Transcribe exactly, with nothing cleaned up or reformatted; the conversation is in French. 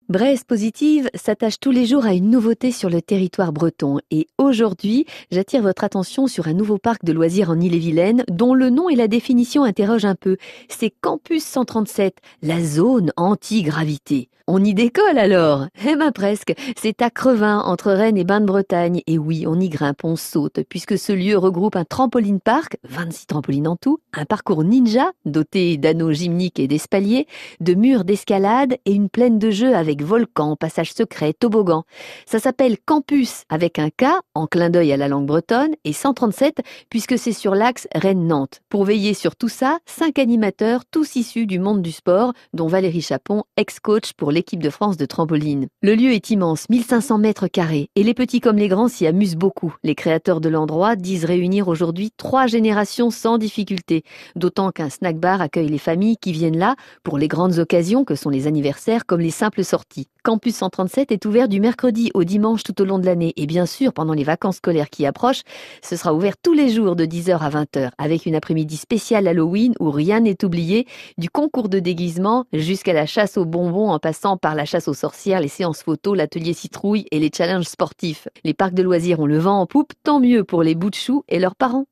Brest Positive s'attache tous les jours à une nouveauté sur le territoire breton et aujourd'hui, j'attire votre attention sur un nouveau parc de loisirs en Ille-et-Vilaine dont le nom et la définition interrogent un peu. C'est Campus cent trente-sept, la zone anti-gravité. On y décolle alors? Eh ben presque, c'est à Crevin, entre Rennes et Bain-de-Bretagne. Et oui, on y grimpe, on saute, puisque ce lieu regroupe un trampoline park, vingt-six trampolines en tout, un parcours ninja, doté d'anneaux gymniques et d'espaliers, de murs d'escalade et une plaine de jeux avec volcan, passage secret, toboggan. Ça s'appelle Campus avec un K, en clin d'œil à la langue bretonne, et cent trente-sept puisque c'est sur l'axe Rennes-Nantes. Pour veiller sur tout ça, cinq animateurs, tous issus du monde du sport, dont Valérie Chapon, ex-coach pour l'équipe de France de trampoline. Le lieu est immense, mille cinq cents mètres carrés, et les petits comme les grands s'y amusent beaucoup. Les créateurs de l'endroit disent réunir aujourd'hui trois générations sans difficulté, d'autant qu'un snack bar accueille les familles qui viennent là pour les grandes occasions que sont les anniversaires comme les simples sorties. Campus cent trente-sept est ouvert du mercredi au dimanche tout au long de l'année et bien sûr pendant les vacances scolaires qui approchent, ce sera ouvert tous les jours de dix heures à vingt heures avec une après-midi spéciale Halloween où rien n'est oublié, du concours de déguisement jusqu'à la chasse aux bonbons en passant par la chasse aux sorcières, les séances photos, l'atelier citrouille et les challenges sportifs. Les parcs de loisirs ont le vent en poupe, tant mieux pour les bouts de choux et leurs parents.